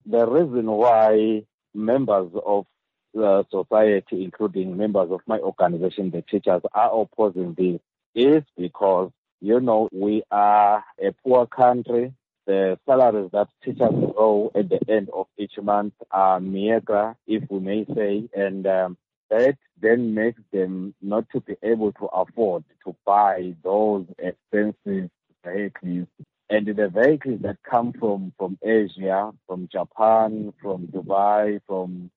The reason why members of the society, including members of my organization, the teachers, are opposing this is because, we are a poor country. The salaries that teachers owe at the end of each month are meager, if we may say, and that then makes them not to be able to afford to buy those expensive vehicles. And the vehicles that come from Asia, from Japan, from Dubai, from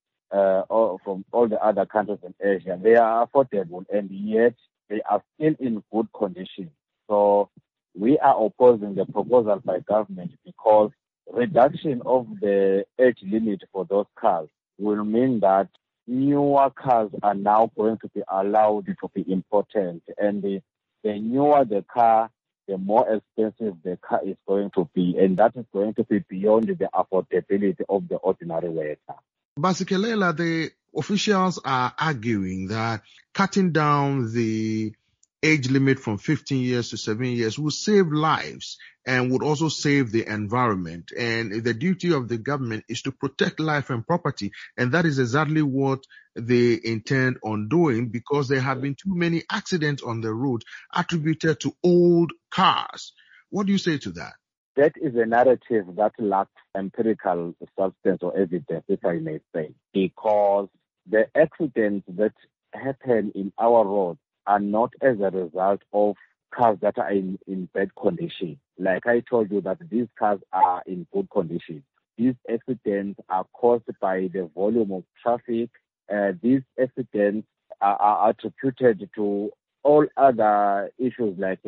all the other countries in Asia, they are affordable, and yet they are still in good condition. So we are opposing the proposal by government because reduction of the age limit for those cars will mean that newer cars are now going to be allowed to be imported, and the newer the car, the more expensive the car is going to be, and that is going to be beyond the affordability of the ordinary worker. Basikelela, the officials are arguing that cutting down the age limit from 15 years to 7 years will save lives and would also save the environment. And the duty of the government is to protect life and property. And that is exactly what they intend on doing, because there have been too many accidents on the road attributed to old cars. What do you say to that? That is a narrative that lacks empirical substance or evidence, if I may say, because the accidents that happen in our roads are not as a result of cars that are in bad condition. Like I told you, that these cars are in good condition. These accidents are caused by the volume of traffic. These accidents are attributed to all other issues like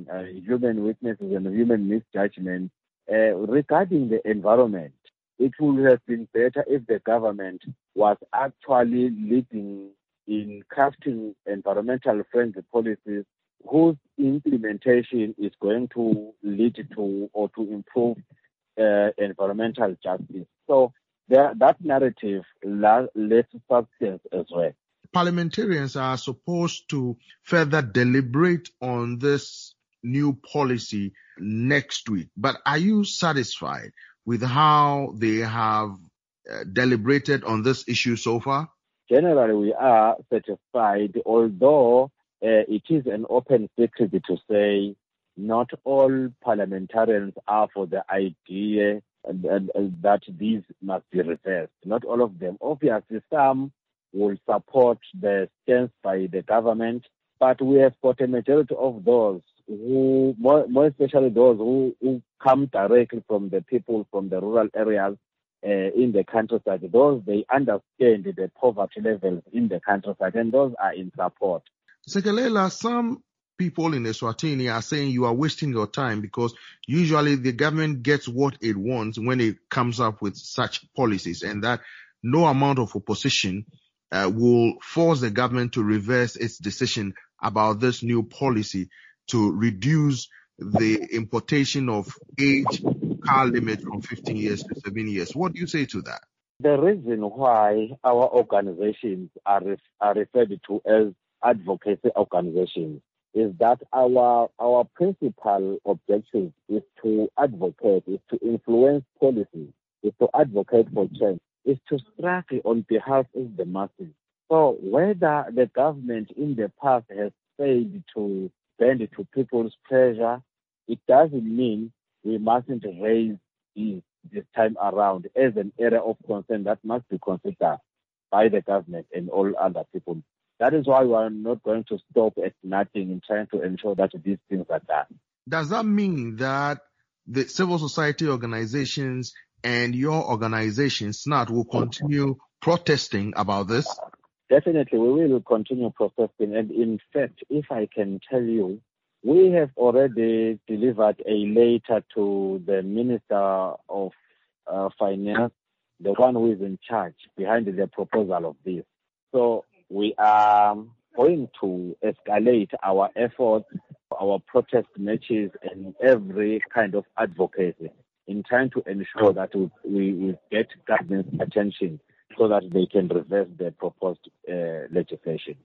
human weaknesses and human misjudgment. Regarding the environment, it would have been better if the government was actually leading in crafting environmental friendly policies whose implementation is going to lead to or to improve environmental justice. So that narrative lacks substance as well. Parliamentarians are supposed to further deliberate on this new policy next week. But are you satisfied with how they have deliberated on this issue so far? Generally, we are satisfied, although it is an open secret to say not all parliamentarians are for the idea that these must be reversed. Not all of them. Obviously, some will support the stance by the government, but we have got a majority of those who, more especially those who come directly from the people from the rural areas in the countryside. Those, they understand the poverty levels in the countryside, and those are in support. Sekelela, some people in Eswatini are saying you are wasting your time because usually the government gets what it wants when it comes up with such policies, and that no amount of opposition will force the government to reverse its decision about this new policy to reduce the importation of age car limit from 15 years to 7 years. What do you say to that? The reason why our organizations are referred to as advocacy organizations is that our principal objective is to advocate, is to influence policy, is to advocate for change, is to struggle on behalf of the masses. So whether the government in the past has failed to bend to people's pressure, it doesn't mean we mustn't raise this time around as an area of concern that must be considered by the government and all other people. That is why we are not going to stop at nothing in trying to ensure that these things are done. Does that mean that the civil society organizations and your organization, SNAT, will continue protesting about this? Definitely, we will continue protesting. And in fact, if I can tell you, we have already delivered a letter to the Minister of Finance, the one who is in charge behind the proposal of this. So we are going to escalate our efforts, our protest matches, and every kind of advocacy in trying to ensure that we get government's attention so that they can reverse the proposed legislation.